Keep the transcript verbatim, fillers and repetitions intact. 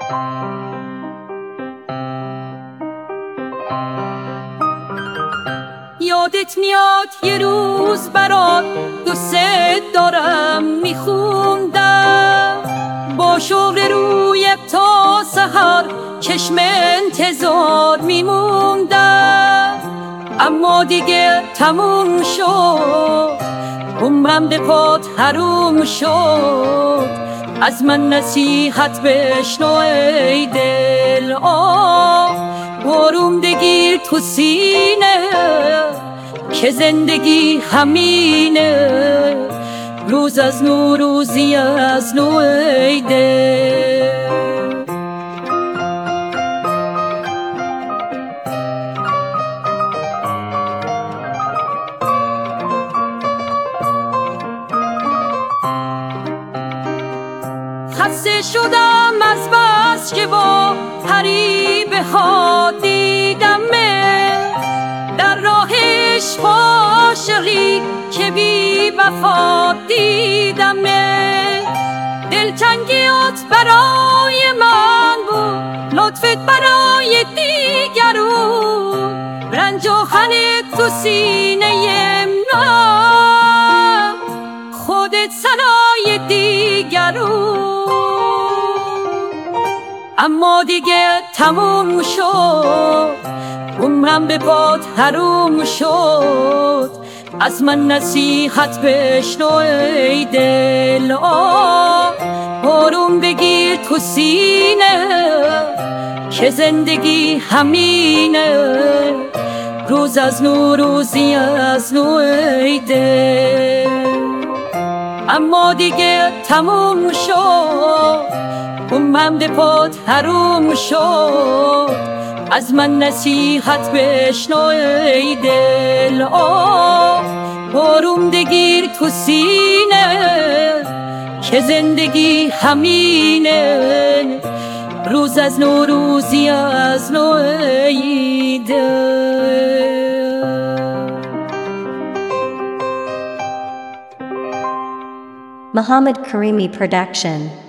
یادت میاد یه روز برات دوست دارم میخوندم، با شوق روی تا سحر چشم انتظار میموندم، اما دیگه تموم شد، عمرم به پات حروم شد. از من نصیحت بشنو ای دل، آه آروم بگیر تو سینه که زندگی همینه، روز از نو روزی از نو ای دل. خسته شدم از بس که با حریبه ها دیدمه، در راه عشق و عاشقی که بی وفا دیدمه. دلتنگیات برای من بود، لطفت برای دیگرون، رنج و خنت تو سینه من، خودت سنای دیگرون. اما دیگه تموم شد، عمرم به باد حروم شد. از من نصیحت بشنو ای دل، آه آروم بگیر تو سینه که زندگی همینه، روز از نو روزی از نو ای دل. اما دیگه تموم شد، عمرم به پات حروم شد. از من نصیحت بشنو ای دل، آه آروم بگیر تو سینه که زندگی همینه، روز از نو روزی از نو ای دل. Muhammad Karimi Production.